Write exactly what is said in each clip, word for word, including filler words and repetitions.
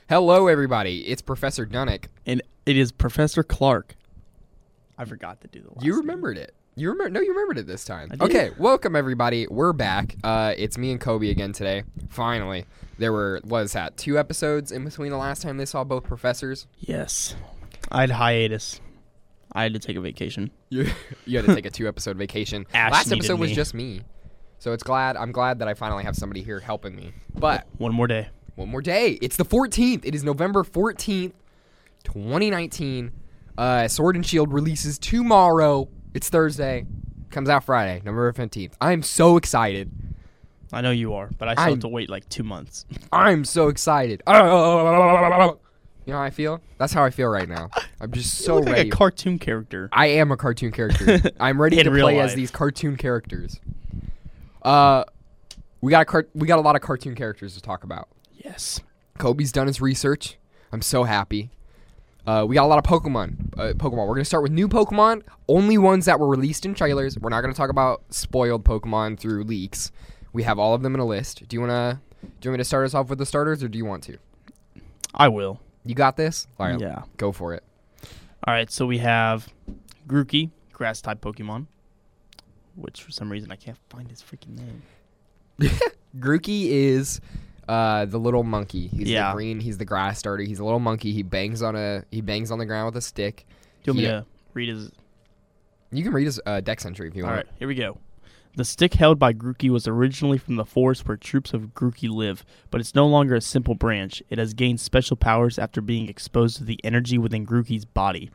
Hello, everybody. It's Professor Dunnick. And it is Professor Clark. I forgot to do the last You remembered it. You remember? No, you remembered it this time. I did. Okay, welcome everybody. We're back. Uh, it's me and Kobe again today. Finally, there were what is that? Two episodes in between the last time they saw both professors. Yes, I had hiatus. I had to take a vacation. You you had to take a two episode vacation. Ash last needed episode was me. just me, so it's glad. I'm glad that I finally have somebody here helping me. But One more day. one more day. It's the fourteenth. It is November fourteenth, twenty nineteen. Uh, Sword and Shield releases tomorrow. It's Thursday. Comes out Friday, November fifteenth. I'm so excited. I know you are, but I still I'm- have to wait like two months. I'm so excited. You know how I feel? That's how I feel right now. I'm just so you look ready. like a cartoon character. I am a cartoon character. I'm ready In to real play as life. these cartoon characters. Uh, we got a car- we got a lot of cartoon characters to talk about. Yes. Kobe's done his research. I'm so happy. Uh, we got a lot of Pokemon. Uh, Pokemon. We're gonna start with new Pokemon, only ones that were released in trailers. We're not gonna talk about spoiled Pokemon through leaks. We have all of them in a list. Do you wanna? Do you want me to start us off with the starters, or do you want to? I will. You got this. All right. Yeah. Go for it. All right, so we have Grookey, grass-type Pokemon, which for some reason I can't find his freaking name. Grookey is uh, the little monkey. He's Yeah. the green. He's the grass starter. He's a little monkey. He bangs on a he bangs on the ground with a stick. Do you want me He- to read his... You can read his uh, dex entry if you All want. right, here we go. The stick held by Grookey was originally from the forest where troops of Grookey live, but it's no longer a simple branch. It has gained special powers after being exposed to the energy within Grookey's body.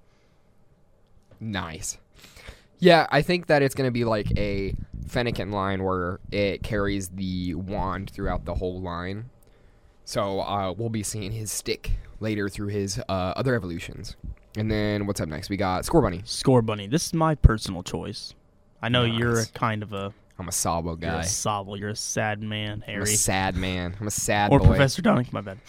Nice. Yeah, I think that it's going to be like a Fennekin line where it carries the wand throughout the whole line. So uh, we'll be seeing his stick later through his uh, other evolutions. And then what's up next? We got Scorbunny. Scorbunny. This is my personal choice. I know Nice. you're a kind of a... I'm a Sabo You're guy. a sobble. You're a sad man, I'm Harry. a sad man. I'm a sad Or boy. Professor Dunnick, my bad.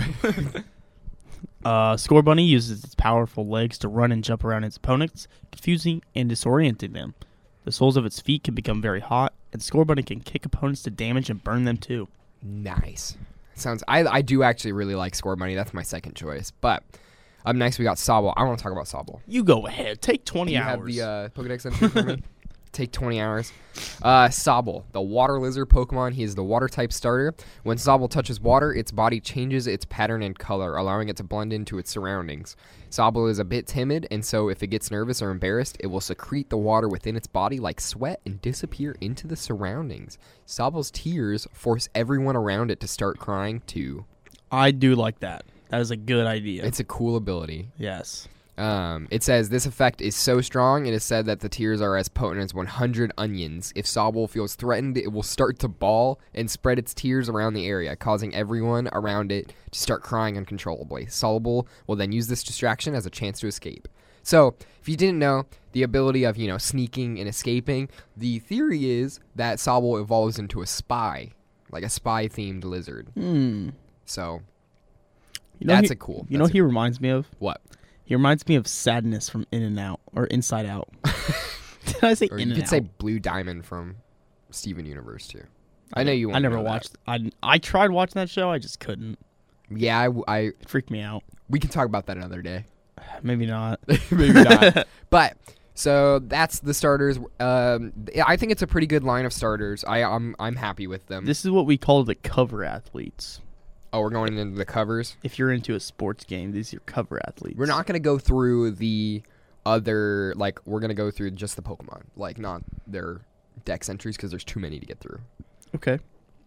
uh, Scorbunny uses its powerful legs to run and jump around its opponents, confusing and disorienting them. The soles of its feet can become very hot, and Scorbunny can kick opponents to damage and burn them too. Nice. Sounds. I I do actually really like Scorbunny. That's my second choice. But up next we got Sobble. I want to talk about Sobble. You go ahead. Take twenty You hours. have the uh, Pokedex entry for me? Take twenty hours. Uh, Sobble, the water lizard Pokemon. He is the water type starter. When Sobble touches water, its body changes its pattern and color, allowing it to blend into its surroundings. Sobble is a bit timid, and so if it gets nervous or embarrassed, it will secrete the water within its body like sweat and disappear into the surroundings. Sobble's tears force everyone around it to start crying too. I do like that. That is a good idea. It's a cool ability. yes. Um, it says this effect is so strong, it is said that the tears are as potent as one hundred onions. If Sobble feels threatened, it will start to bawl and spread its tears around the area, causing everyone around it to start crying uncontrollably. Sobble will then use this distraction as a chance to escape. So, if you didn't know, the ability of, you know, sneaking and escaping, the theory is that Sobble evolves into a spy, like a spy-themed lizard. Hmm. So, You know that's he, a cool. You know that's what he reminds me of? a, what? He reminds me of Sadness from In and Out, or Inside Out. Did I say Or In you and could Out? say Blue Diamond from Steven Universe, too. I know you I won't never know that. watched. I I tried watching that show. I just couldn't. Yeah, I, I- It freaked me out. we can talk about that another day. Maybe not. Maybe not. But so that's the starters. Um, I think it's a pretty good line of starters. I, I'm I'm happy with them. This is what we call the cover athletes. oh, we're going into the covers. If you're into a sports game, these are your cover athletes. We're not going to go through the other, like, we're going to go through just the Pokemon, like, not their dex entries, because there's too many to get through. Okay.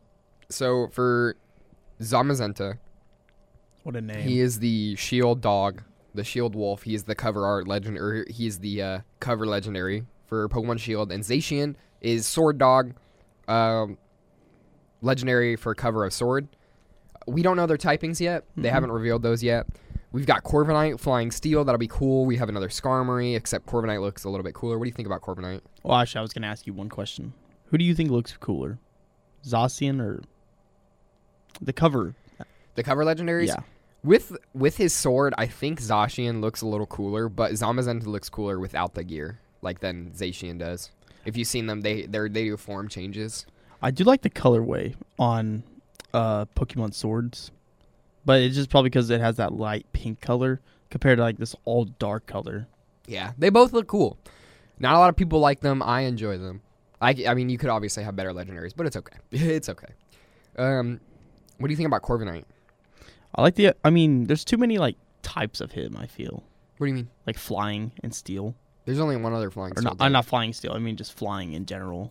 So for Zamazenta, What a name. he is the shield dog, the shield wolf. He is the cover art legend, or he is the uh, cover legendary for Pokemon Shield. And Zacian is sword dog, um, legendary for cover of sword. We don't know their typings yet. They Mhm. haven't revealed those yet. We've got Corviknight, Flying Steel. That'll be cool. We have another Skarmory, except Corviknight looks a little bit cooler. What do you think about Corviknight? well, actually, I was going to ask you one question. Who do you think looks cooler? Zacian or the cover? The cover legendaries? Yeah. With with his sword, I think Zacian looks a little cooler, but Zamazenta looks cooler without the gear, like than Zacian does. If you've seen them, they they they do form changes. I do like the colorway on uh, Pokemon swords. But it's just probably because it has that light pink color compared to like this all dark color. Yeah, they both look cool. Not a lot of people like them. I enjoy them. I, I mean, you could obviously have better legendaries, but it's okay. It's okay. Um, what do you think about Corviknight? I like the. I mean, there's too many like types of him. I feel What do you mean? like flying and steel. There's only one other flying Or steel not, type. I'm not flying steel. I mean, just flying in general.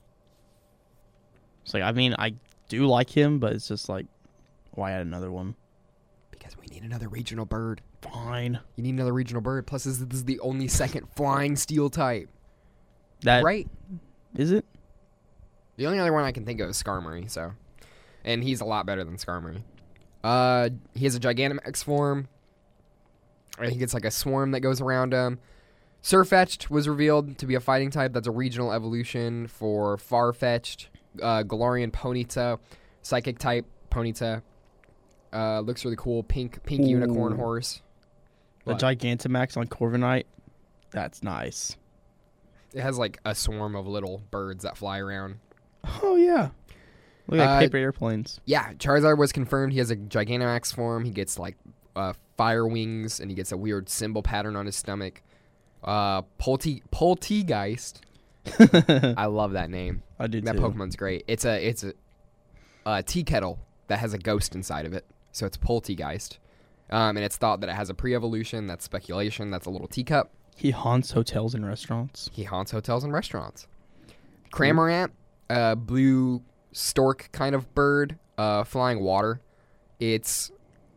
It's like I mean, I do like him, but it's just like, why add another one? Because we need another regional bird. Fine. You need another regional bird. Plus, this is, this is the only second flying steel type. That Right? is it. The only other one I can think of is Skarmory, so. And he's a lot better than Skarmory. Uh, he has a Gigantamax form. And he gets like a swarm that goes around him. Surfetched was revealed to be a fighting type. That's a regional evolution for Farfetch'd. Uh, Galarian Ponyta. Psychic type Ponyta. Uh, looks really cool. Pink pink Ooh. unicorn horse. The What? Gigantamax on Corviknight. That's nice. It has like a swarm of little birds that fly around. Oh yeah. Look like Uh, paper airplanes. Yeah, Charizard was confirmed. He has a Gigantamax form. He gets like uh, fire wings, and he gets a weird symbol pattern on his stomach. Uh, Polti Poltegeist. I love that name. I do That too. Pokemon's great. It's a it's a, a tea kettle that has a ghost inside of it, so it's Poltegeist. Um, and it's thought that it has a pre-evolution. That's speculation. That's a little teacup. He haunts hotels and restaurants. He haunts hotels and restaurants. Cramorant, uh, blue stork kind of bird, uh, flying water. It's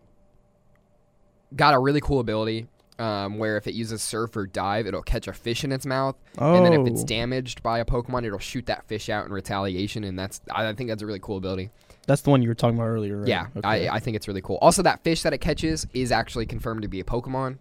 got a really cool ability um, where if it uses surf or dive, it'll catch a fish in its mouth. Oh. And then if it's damaged by a Pokemon, it'll shoot that fish out in retaliation. And that's I think that's a really cool ability. That's the one you were talking about earlier, right? Yeah, Okay. I, I think it's really cool. Also, that fish that it catches is actually confirmed to be a Pokemon.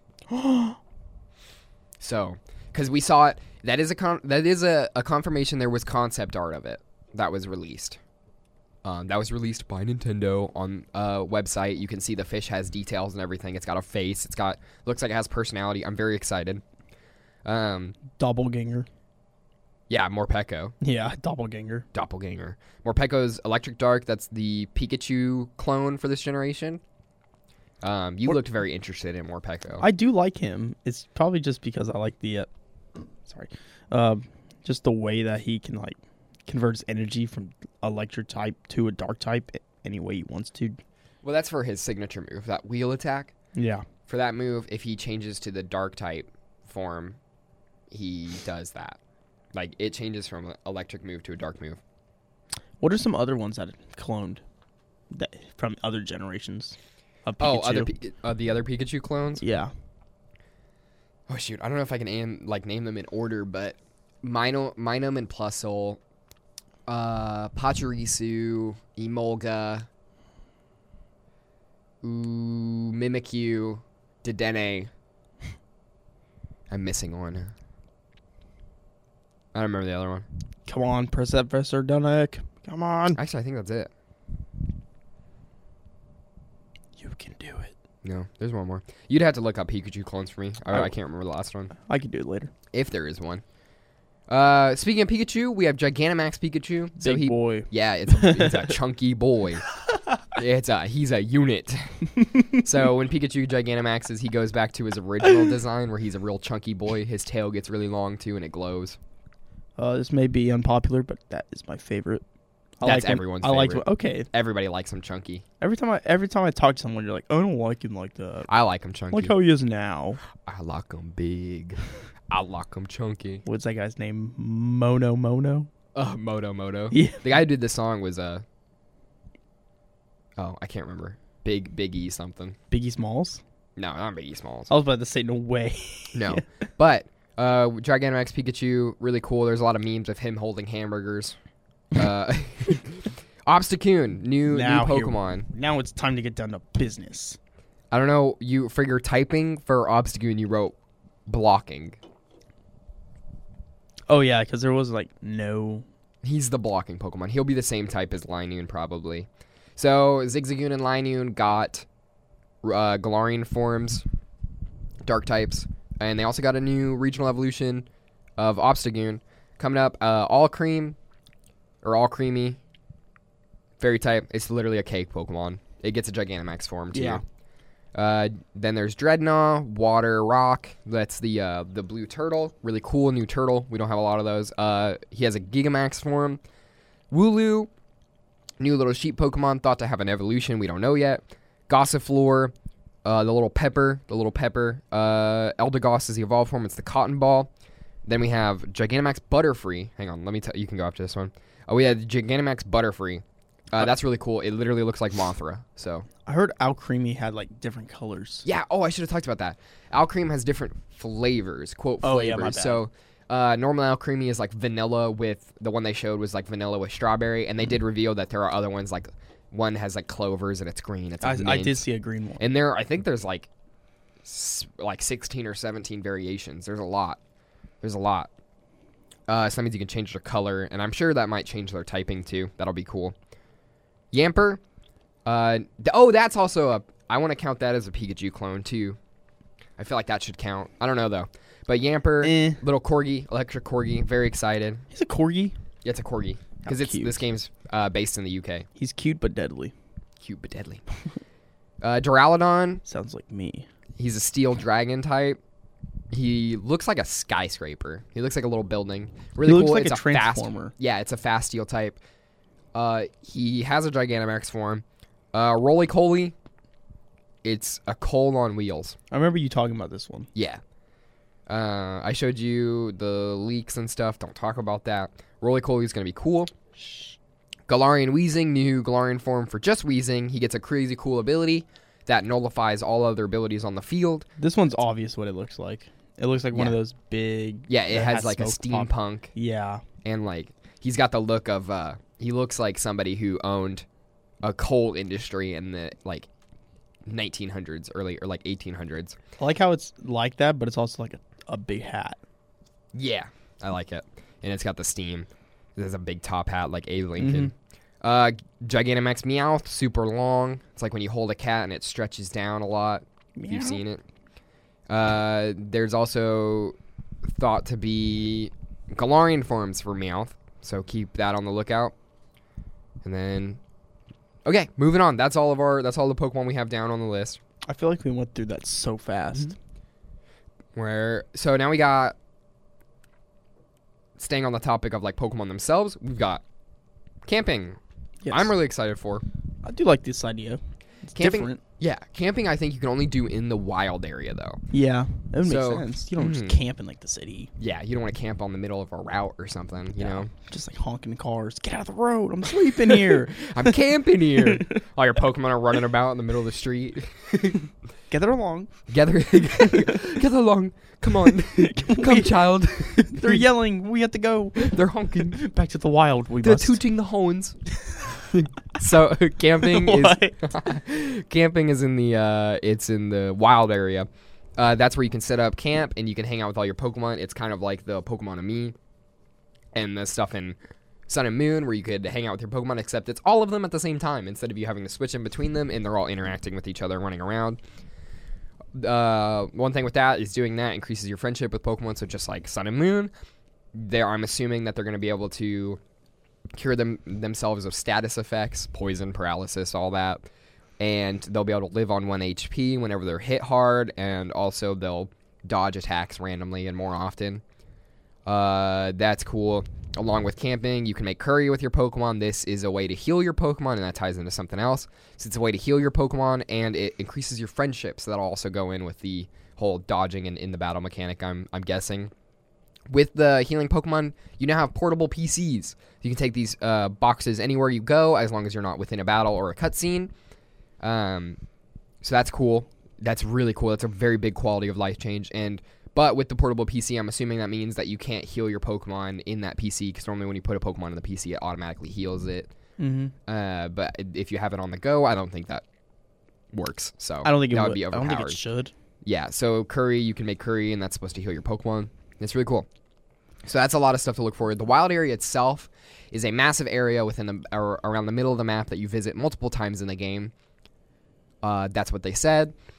So, because we saw it, that is a con- that is a, a confirmation. There was concept art of it that was released. Um, that was released by Nintendo on a website. You can see the fish has details and everything. It's got a face. It's got looks like it has personality. I'm very excited. Um, Doppelganger. yeah, Morpeko. Yeah, doppelganger. Doppelganger. Morpeko's Electric Dark. That's the Pikachu clone for this generation. Um, you What- looked very interested in Morpeko. I do like him. It's probably just because I like the, uh, sorry, uh, just the way that he can like convert his energy from electric type to a dark type any way he wants to. Well, that's for his signature move, that wheel attack. Yeah. For that move, if he changes to the dark type form, he does that. Like, it changes from an electric move to a dark move. What are some other ones that cloned that from other generations of Pikachu? Oh, other Pi- uh, the other Pikachu clones? Yeah. Oh, shoot. I don't know if I can aim, like name them in order, but Mino, Minum and Plusle, uh, Pachirisu, Emolga, ooh, Mimikyu, Dedenne. I'm missing one. I don't remember the other one. Come on, Professor Dunek. Come on. Actually, I think that's it. You can do it. No, there's one more. You'd have to look up Pikachu clones for me. I, I- I can't remember the last one. I can do it later. If there is one. Uh, speaking of Pikachu, we have Gigantamax Pikachu. So Big he, boy. yeah, it's a, it's a chunky boy. It's a he's a unit. So when Pikachu Gigantamaxes, he goes back to his original design where he's a real chunky boy. His tail gets really long too, and it glows. Uh, this may be unpopular, but that is my favorite. I That's like him- everyone's I like favorite. okay. Everybody likes him chunky. Every time I every time I talk to someone, you're like, I don't like him like that. I like him chunky. Like how he is now. I like him big. I like him chunky. What's that guy's name? Mono Mono. Uh, Moto Moto. Yeah. The guy who did the song was uh oh, I can't remember. Big Biggie something. Biggie Smalls. No, not Biggie Smalls. I was about to say no way. No. But uh Gigantamax Pikachu, really cool. There's a lot of memes of him holding hamburgers. Uh Obstacoon, new Now new here- Pokemon. Now it's time to get down to business. I don't know, you for your typing for Obstacoon you wrote blocking. Oh yeah, because there was like no. He's the blocking Pokemon. He'll be the same type as Linoon, probably. So, Zigzagoon and Linoon got uh, Galarian forms, dark types, and they also got a new regional evolution of Obstagoon coming up. Uh, all Cream, or All Creamy, fairy type. It's literally a cake Pokemon. It gets a Gigantamax form, too. Yeah. Uh, then there's Dreadnought, Water Rock. That's the uh, the blue turtle. Really cool new turtle. We don't have a lot of those. Uh, he has a Gigamax form. Wooloo, new little sheep Pokemon, thought to have an evolution. We don't know yet. Gossifleur, uh, the little pepper, the little pepper. Uh, Eldegoss is the evolved form. It's the Cotton Ball. Then we have Gigantamax Butterfree. Hang on, let me tell you. Can go after this one. Oh, we had Gigantamax Butterfree. Uh, that's really cool. It literally looks like Mothra. So I heard Alcremie had like different colors. yeah. Oh, I should have talked about that. Alcreme has different flavors. Quote Oh, flavors. yeah, my bad. So uh, normal Alcremie is like vanilla with the one they showed was like vanilla with strawberry, and they did reveal that there are other ones like one has like clovers and it's green. It's I, like I mint. did see a green one. And there, I think there's like s- like sixteen or seventeen variations. There's a lot. There's a lot. Uh, so that means you can change their color, and I'm sure that might change their typing too. That'll be cool. Yamper. Uh, th- oh, that's also a... I want to count that as a Pikachu clone too. I feel like that should count. I don't know though. But Yamper, Eh. little Corgi, electric Corgi, very excited. He's a corgi. Yeah, it's a Corgi. Because How it's cute. this game's uh, based in the U K. He's cute but deadly. Cute but deadly. uh, Duraludon. Sounds like me. He's a steel dragon type. He looks like a skyscraper. He looks like a little building. Really He looks cool. like it's a a fast, transformer. yeah, it's a fast steel type. Uh, he has a Gigantamax form. Uh, Roly-Poly. It's a coal on wheels. I remember you talking about this one. Yeah. Uh, I showed you the leaks and stuff. Don't talk about that. Roly-Poly is going to be cool. Galarian Weezing, new Galarian form for just Weezing. He gets a crazy cool ability that nullifies all other abilities on the field. This one's obvious what it looks like. It looks like one Yeah. of those big. Yeah, it that has like a smoke pop. steampunk, Yeah. and like he's got the look of uh he looks like somebody who owned a coal industry in the like nineteen hundreds, early or like eighteen hundreds. I like how it's like that, but it's also like a, a big hat. Yeah, I like it. And it's got the steam. There's a big top hat like Abe Lincoln. Uh, Gigantamax Meowth, super long. It's like when you hold a cat and it stretches down a lot. If you've seen it. Uh, there's also thought to be Galarian forms for Meowth, so keep that on the lookout. And then, okay, moving on. That's all of our. That's all the Pokemon we have down on the list. I feel like we went through that so fast. Where so now we got. Staying on the topic of like Pokemon themselves, we've got camping. Yes. I'm really excited for. I do like this idea. It's Camping- different. Yeah, camping I think you can only do in the wild area though. Yeah, it would So- make sense. You don't mhm. just camp in like the city, Yeah, you don't want to camp on the middle of a route or something, you Yeah. know? just like honking cars. Get out of the road! I'm sleeping here. I'm camping here. All your Pokemon are running about in the middle of the street. Gather along. Gather, gather along. Come on, come, child. They're yelling. We have to go They're honking. back to the wild. We They're must. tooting the horns. So camping is What? camping is in the uh, it's in the wild area. Uh, that's where you can set up camp and you can hang out with all your Pokemon. It's kind of like the Pokemon of Me and the stuff in Sun and Moon where you could hang out with your Pokemon, except it's all of them at the same time instead of you having to switch in between them and they're all interacting with each other, running around. Uh, one thing with that is doing that increases your friendship with Pokemon. So just like Sun and Moon, there I'm assuming that they're going to be able to cure them themselves of status effects, poison, paralysis, all that, and they'll be able to live on one H P whenever they're hit hard, and also they'll dodge attacks randomly and more often. Uh, that's cool. Along with camping, you can make curry with your Pokemon. This is a way to heal your Pokemon, and that ties into something else. So it's a way to heal your Pokemon, and it increases your friendship. So that'll also go in with the whole dodging and in the battle mechanic, I'm I'm guessing. With the healing Pokemon, you now have portable P Cs. You can take these uh, boxes anywhere you go, as long as you're not within a battle or a cutscene. Um, so that's cool. That's really cool. That's a very big quality of life change. And but with the portable P C, I'm assuming that means that you can't heal your Pokemon in that P C, because normally when you put a Pokemon in the P C, it automatically heals it. Mm-hmm. Uh, but if you have it on the go, I don't think that works. So I don't think it that would. would be I don't overpowered. think it should. Yeah, so curry, you can make curry, and that's supposed to heal your Pokemon. It's really cool. So that's a lot of stuff to look for. The wild area itself is a massive area within the or around the middle of the map that you visit multiple times in the game. Uh, that's what they said.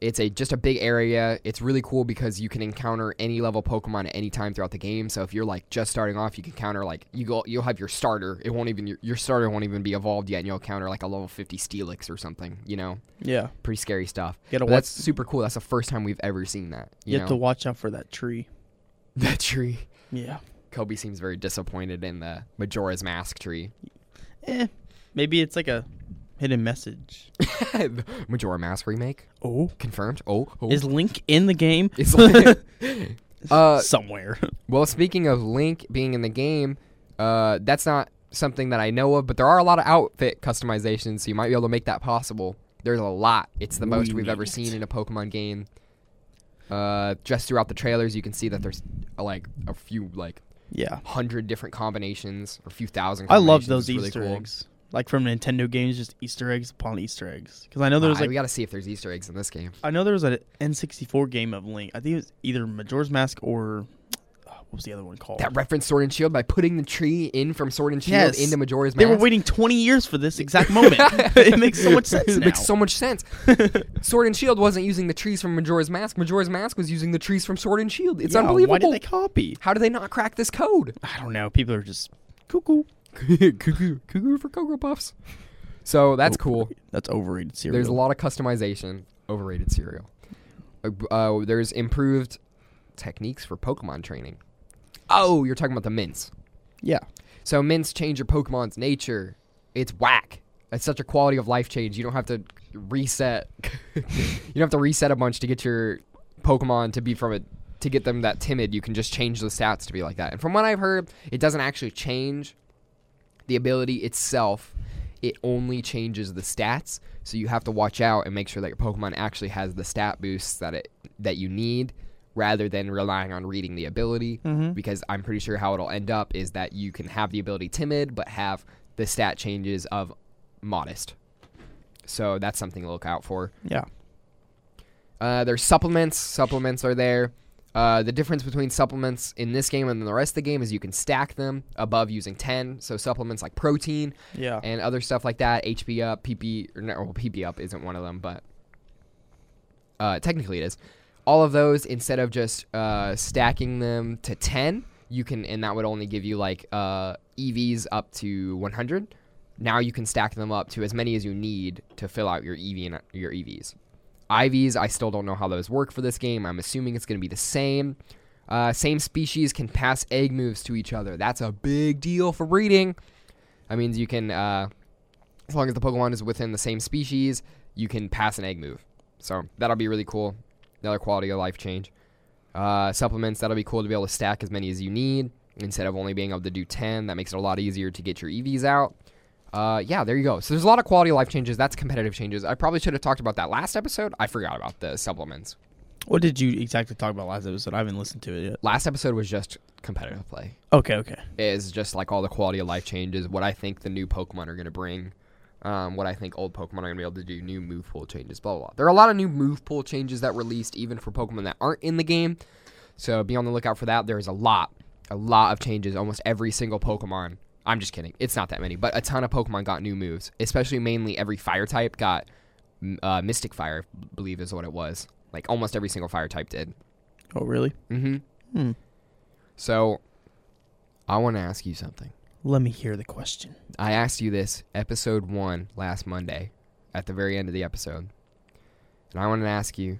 It's a just a big area. It's really cool because you can encounter any level Pokemon at any time throughout the game. So if you're like just starting off, you can counter like you go. You'll have your starter. It won't even your, your starter won't even be evolved yet, and you'll counter like a level fifty Steelix or something. You know. Yeah. Pretty scary stuff. You gotta But watch- that's super cool. That's the first time we've ever seen that. You, You know? have to watch out for that tree. That tree. Yeah. Kobe seems very disappointed in the Majora's Mask tree. Eh. Maybe it's like a hidden message. Majora Mask remake Oh. confirmed. Oh, oh. Is Link in the game? It's like, uh, Somewhere. well, speaking of Link being in the game, uh, that's not something that I know of, but there are a lot of outfit customizations, so you might be able to make that possible. There's a lot. It's the most We we've ever need seen it. in a Pokemon game. Uh, just throughout the trailers, you can see that there's uh, like a few like Yeah. hundred different combinations or a few thousand. I love combinations. those It's really Easter cool. eggs. Like from Nintendo games, just Easter eggs upon Easter eggs. Because I know there was Uh, like we got to see if there's Easter eggs in this game. I know there was an N sixty-four game of Link. I think it was either Majora's Mask or uh, what was the other one called? That referenced Sword and Shield by putting the tree in from Sword and Shield Yes. into Majora's They Mask. were waiting twenty years for this exact moment. It makes so much sense It now. makes so much sense. Sword and Shield wasn't using the trees from Majora's Mask. Majora's Mask was using the trees from Sword and Shield. It's Yeah, unbelievable. Why did they copy? How do they not crack this code? I don't know. People are just cuckoo. Cuckoo, cuckoo for Cocoa Puffs. So that's cool. That's overrated cereal. There's a lot of customization. Overrated cereal. Uh, uh, there's improved techniques for Pokemon training. Oh, you're talking about the mints. Yeah. So mints change your Pokemon's nature. It's whack. It's such a quality of life change. You don't have to reset. You don't have to reset a bunch to get your Pokemon to be from it to get them that timid. You can just change the stats to be like that. And from what I've heard, it doesn't actually change the ability itself. It only changes the stats. So you have to watch out and make sure that your Pokemon actually has the stat boosts that it that you need, rather than relying on reading the ability. Mhm. Because I'm pretty sure how it'll end up is that you can have the ability timid, but have the stat changes of modest. So that's something to look out for. Yeah. Uh, there's supplements. Supplements are there. Uh, the difference between supplements in this game and the rest of the game is you can stack them above using ten. So supplements like protein Yeah. and other stuff like that, H P up, P P, or no, well, P P up isn't one of them, but uh, technically it is. All of those, instead of just uh, stacking them to ten, you can, and that would only give you like uh, E Vs up to one hundred. Now you can stack them up to as many as you need to fill out your E V and your E Vs. I Vs, I still don't know how those work for this game. I'm assuming it's going to be the same. Uh, same species can pass egg moves to each other. That's a big deal for breeding. That means you can, uh, as long as the Pokemon is within the same species, you can pass an egg move. So that'll be really cool. Another quality of life change. Uh, supplements, that'll be cool to be able to stack as many as you need instead of only being able to do ten. That makes it a lot easier to get your E Vs out. Uh, yeah, there you go. So there's a lot of quality of life changes. That's competitive changes. I probably should have talked about that last episode. I forgot about the supplements. What did you exactly talk about last episode? I haven't listened to it yet. Last episode was just competitive play. Okay, okay. Is just like all the quality of life changes, what I think the new Pokemon are going to bring, um, what I think old Pokemon are going to be able to do, new move pool changes, blah, blah, blah. There are a lot of new move pool changes that released even for Pokemon that aren't in the game. So be on the lookout for that. There's a lot, a lot of changes. Almost every single Pokemon. I'm just kidding. It's not that many, but a ton of Pokemon got new moves, especially mainly every fire type got uh, Mystic Fire, I believe is what it was. Like almost every single fire type did. Oh, really? Mm-hmm. Hmm. So I want to ask you something. Let me hear the question. I asked you this episode one last Monday at the very end of the episode. And I want to ask you,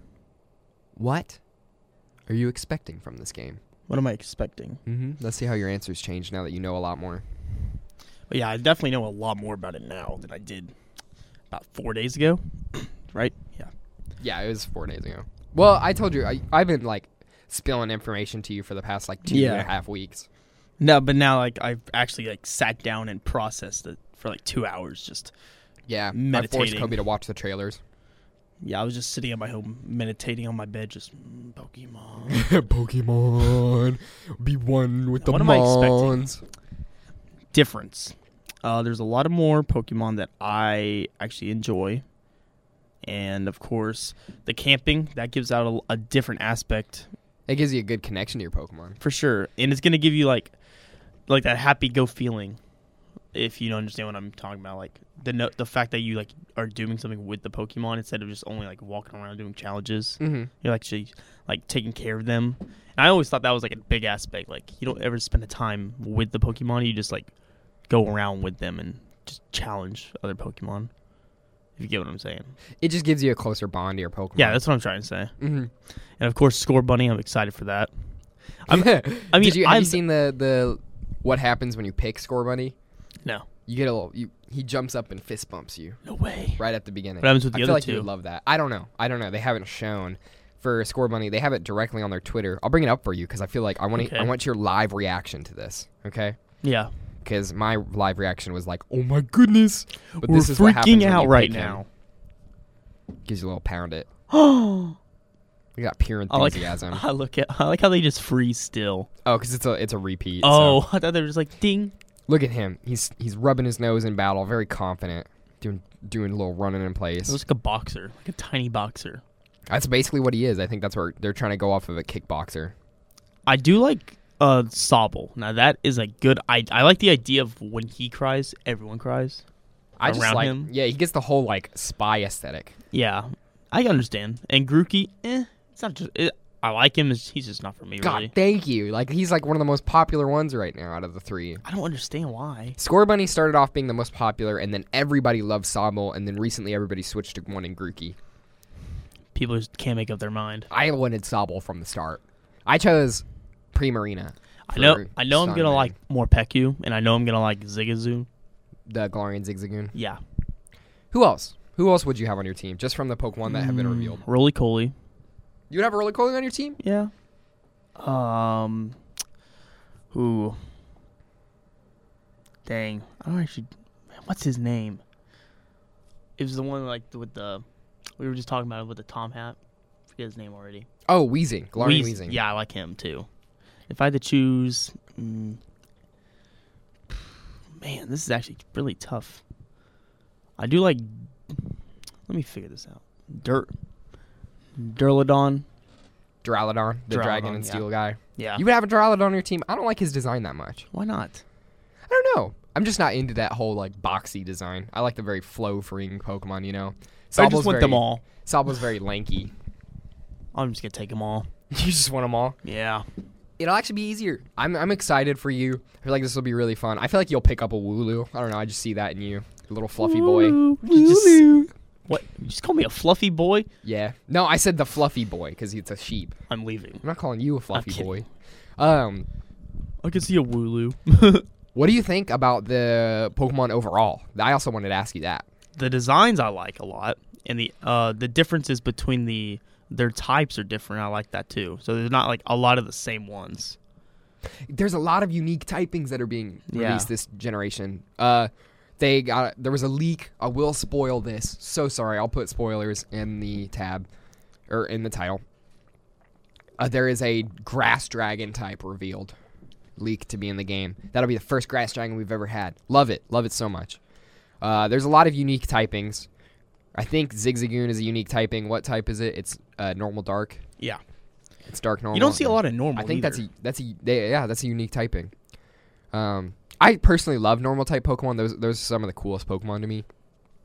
what are you expecting from this game? What am I expecting? Mm-hmm. Let's see how your answers change now that you know a lot more. Well, yeah, I definitely know a lot more about it now than I did about four days ago. Right? Yeah. Yeah, it was four days ago. Well, I told you, I, I've been like spilling information to you for the past like two Yeah. and a half weeks. No, but now like I've actually like sat down and processed it for like two hours. Just Yeah, I forced Meditating. Kobe to watch the trailers. yeah, I was just sitting at my home meditating on my bed, just mm, Pokemon. Pokemon, be one with the What am I expecting? Mons. Difference. Uh, there's a lot of more Pokemon that I actually enjoy. And, of course, the camping, that gives out a, a different aspect It gives you a good connection to your Pokemon. for sure. And it's going to give you, like, like that happy-go feeling if you don't understand what I'm talking about, like the no, the fact that you like are doing something with the Pokemon instead of just only like walking around doing challenges. Mm-hmm. You're actually like taking care of them. And I always thought that was like a big aspect. Like you don't ever spend the time with the Pokemon. You just like go around with them and just challenge other Pokemon. If you get what I'm saying. It just gives you a closer bond to your Pokemon. Yeah, that's what I'm trying to say. Mm-hmm. And of course, Score Bunny. I'm excited for that. I'm, I mean, Did you have I'm, you seen the the what happens when you pick Score Bunny? No. You get a little. You, he jumps up and fist bumps you No way. right at the beginning. What happens with the I feel other like two? you would love that. I don't know. I don't know. They haven't shown for Score Bunny. They have it directly on their Twitter. I'll bring it up for you because I feel like I want Okay. I want your live reaction to this. Okay. Yeah. Because my live reaction was like, "Oh my goodness!" But We're this is what happens freaking when out you right pick him. now. Gives you a little pound it. Oh. You got pure I like, enthusiasm. I look at. I like how they just freeze still. Oh, because it's a it's a repeat. Oh, so. I thought they were just like ding. Look at him. He's he's rubbing his nose in battle, very confident, doing doing a little running in It place. looks like a boxer, like a tiny boxer. That's basically what he is. I think that's where they're trying to go off of a kickboxer. I do like uh Sobble. Now that is a good. I I like the idea of when he cries, everyone cries. I just Around like him? yeah, he gets the whole like spy aesthetic. Yeah, I understand. And Grookey, eh, it's not just. It, I like him. He's just not for me, God, really. thank you. Like he's like one of the most popular ones right now out of the three. I don't understand why. Score Bunny started off being the most popular, and then everybody loved Sobble, and then recently everybody switched to one in Grookey. People just can't make up their mind. I wanted Sobble from the start. I chose Primarina. I know. for I know. I'm Sun gonna Moon. like Morpeko, and I know I'm gonna like Zigazoo. the Galarian Zigzagoon. Yeah. Who else? Who else would you have on your team, just from the Pokemon that have been Mm, revealed? Roly Poly. You would have a Roly Poly on your team? Yeah. Um. Ooh. Dang. I don't actually. Man, what's his name? It was the one like with the. We were just talking about it with the Tom hat. Forget his name already. Oh, Weezing. Galarian Weez- Weezing. Yeah, I like him too. If I had to choose, mm, man, this is actually really tough. I do like. Let me figure this out. Dirt. Duraludon. Duraludon, the Duraludon, Dragon and yeah. Steel guy. Yeah. You would have a Duraludon on your team? I don't like his design that much. Why not? I don't know. I'm just not into that whole like boxy design. I like the very flow-freeing Pokemon, you know? I Sobble's just want very, them all. Sobble's very lanky. I'm just gonna take them all. You just want them all? Yeah. It'll actually be easier. I'm I'm excited for you. I feel like this will be really fun. I feel like you'll pick up a Wooloo. I don't know. I just see that in you. A little fluffy boy. Woo, You just- What? You just call me a fluffy boy? Yeah. No, I said the fluffy boy because it's a sheep. I'm leaving. I'm not calling you a fluffy kidding. boy. Um, I can see a Wooloo. what do you think about the Pokemon overall? I also wanted to ask you that. The designs I like a lot, and the uh the differences between the their types are different. I like that too. So there's not like a lot of the same ones. There's a lot of unique typings that are being Yeah. released this generation. Uh, they got there was a leak. I will spoil this. So sorry. I'll put spoilers in the tab or in the title. Uh, there is a grass dragon type revealed, leaked to be in the game. That'll be the first grass dragon we've ever had. Love it. Love it so much. Uh, there's a lot of unique typings. I think Zigzagoon is a unique typing. What type is it? It's uh, normal dark. Yeah. It's dark normal. You don't see a lot of normal. I think either. that's a that's a they, yeah that's a unique typing. Um, I personally love normal type Pokemon. Those those are some of the coolest Pokemon to me.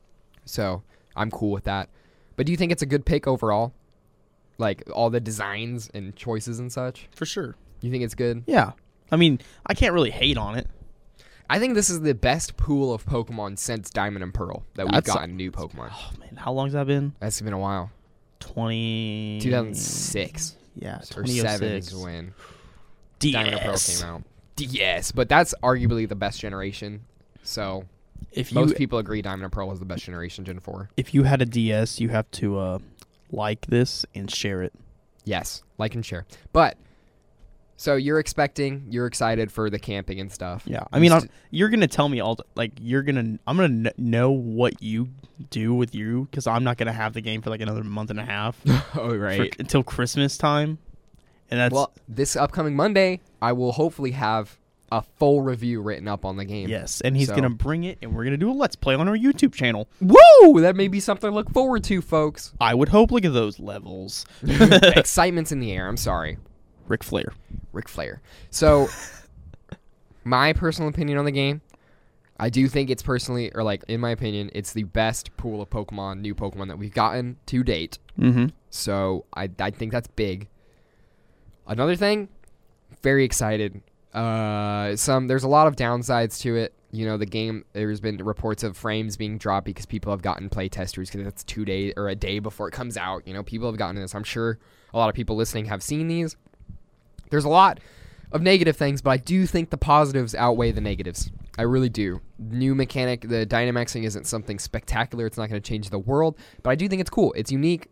So I'm cool with that. But do you think it's a good pick overall? Like all the designs and choices and such. for sure. You think it's good? Yeah. I mean, I can't really hate on it. I think this is the best pool of Pokemon since Diamond and Pearl that we've That's a- gotten new Pokemon. Oh man, how long's that been? That's been a while. Twenty. two thousand six Yeah, or twenty oh seven is six. when D S. Diamond and Pearl came out. Yes, but that's arguably the best generation. So If you most people agree Diamond and Pearl was the best generation, Gen four. if you had a D S, you have to uh, like this and share it. Yes, like and share. But so you're expecting, you're excited for the camping and stuff. Yeah, I You mean, st- I'm, you're gonna tell me all the, like you're gonna. I'm gonna kn- know what you do with you because I'm not gonna have the game for like another month and a half oh for, right. until Christmas time, and that's Well, this upcoming Monday, I will hopefully have a full review written up on the game. yes, and he's So- gonna bring it, and we're gonna do a let's play on our YouTube channel. Woo! That may be something to look forward to, folks. I would hope. Look at those levels, Excitement's in the air. I'm sorry. Ric Flair. Ric Flair. So, my personal opinion on the game, I do think it's personally, or like in my opinion, it's the best pool of Pokemon, new Pokemon that we've gotten to date. Mm-hmm. So I, I think that's big. Another thing, very excited. Uh, some there's a lot of downsides to it. You know, the game, there's been reports of frames being dropped because people have gotten play testers because it's two days or a day before it comes out. You know, people have gotten this. I'm sure a lot of people listening have seen these. There's a lot of negative things, but I do think the positives outweigh the negatives. I really do. New mechanic, the Dynamaxing isn't something spectacular. It's not going to change the world, but I do think it's cool. It's unique.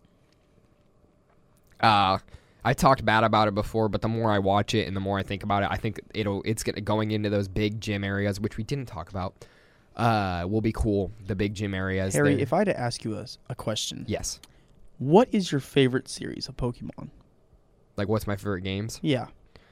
Uh, I talked bad about it before, but the more I watch it and the more I think about it, I think it'll it's gonna, going into those big gym areas, which we didn't talk about, uh, will be cool. The big gym areas. Harry, They're- if I had to ask you a, a question, yes. what is your favorite series of Pokemon? Like, what's my favorite games? Yeah.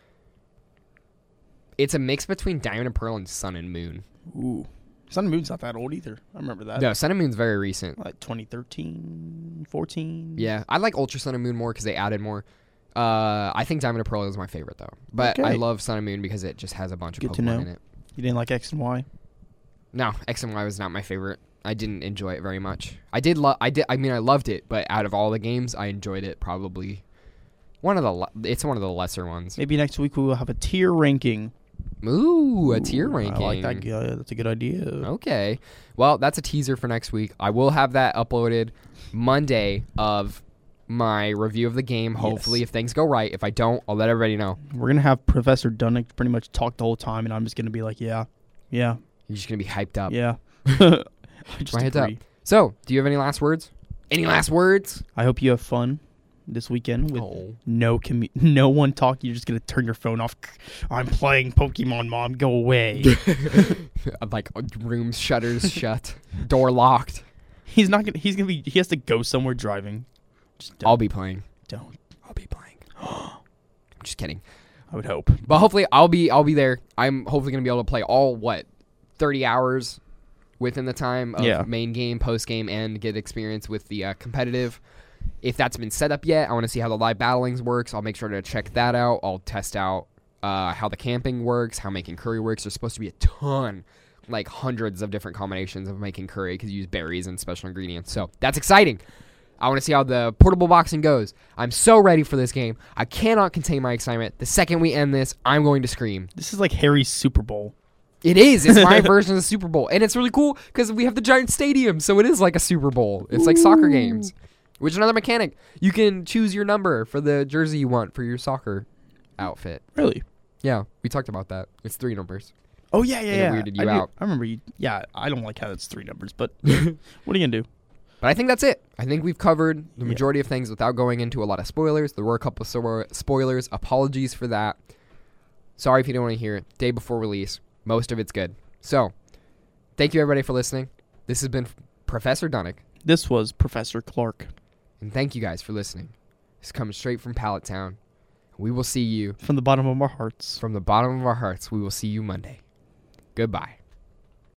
It's a mix between Diamond and Pearl and Sun and Moon. Ooh. Sun and Moon's not that old either. I remember that. No, Sun and Moon's very recent. Like twenty thirteen, fourteen. Yeah, I like Ultra Sun and Moon more because they added more. Uh, I think Diamond and Pearl is my favorite, though. But Okay. I love Sun and Moon because it just has a bunch of Good Pokemon to know. in it. You didn't like X and Y? No, X and Y was not my favorite. I didn't enjoy it very much. I did love. I did. I mean, I loved it, but out of all the games, I enjoyed it probably one of the. Le- it's one of the lesser ones. Maybe next week we will have a tier ranking. Ooh, a tier Ooh, ranking. I like that. Yeah, that's a good idea. Okay. Well, that's a teaser for next week. I will have that uploaded Monday of my review of the game. Hopefully, Yes. if things go right. If I don't, I'll let everybody know. We're gonna have Professor Dunnick pretty much talk the whole time, and I'm just gonna be like, yeah, yeah, You're just gonna be hyped up. yeah. I just My head's up. agree. So, do you have any last words? Any last words? I hope you have fun this weekend with Oh. no commu- no one talking. You're just gonna turn your phone off. I'm playing Pokemon, Mom. Go away. Like rooms shutters shut, door locked. He's not gonna. He's gonna be. He has to go somewhere driving. Just don't. I'll be playing. don't. I'll be playing. I'm just kidding. I would hope. But hopefully I'll be I'll be there. I'm hopefully going to be able to play all what thirty hours within the time of Yeah. main game, post game, and get experience with the uh, competitive. If that's been set up yet, I want to see how the live battlings works. I'll make sure to check that out. I'll test out uh, how the camping works, how making curry works. There's supposed to be a ton, like hundreds of different combinations of making curry because you use berries and special ingredients. So that's exciting. I want to see how the portable boxing goes. I'm so ready for this game. I cannot contain my excitement. The second we end this, I'm going to scream. This is like Harry's Super Bowl. It is. It's my version of the Super Bowl. And it's really cool because we have the giant stadium. So it is like a Super Bowl. It's like soccer games. Which is another mechanic. You can choose your number for the jersey you want for your soccer outfit. Really? Yeah, we talked about that. It's three numbers. Oh yeah, yeah, And it yeah. weirded you I, do- out. I remember you. Yeah, I don't like how it's three numbers, but what are you gonna do? But I think that's it. I think we've covered the Yeah. majority of things without going into a lot of spoilers. There were a couple of so- spoilers. Apologies for that. Sorry if you don't want to hear it. Day before release. Most of it's good. So, thank you everybody for listening. This has been Professor Dunnick. This was Professor Clark And thank you guys for listening. This comes straight from Pallet Town. We will see you from the bottom of our hearts. from the bottom of our hearts. We will see you Monday. Goodbye.